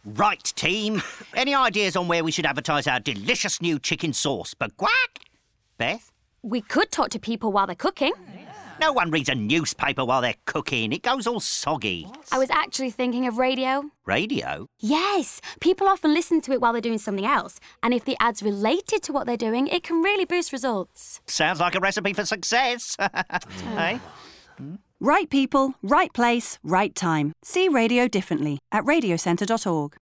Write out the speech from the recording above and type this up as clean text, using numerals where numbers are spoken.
Right, team. Any ideas on where we should advertise our delicious new chicken sauce? But quack! Beth? We could talk to people while they're cooking. No one reads a newspaper while they're cooking. It goes all soggy. I was actually thinking of radio. Radio? Yes, people often listen to it while they're doing something else. And if the ad's related to what they're doing, it can really boost results. Sounds like a recipe for success. Hey? Right people, right place, right time. See radio differently at radiocentre.org.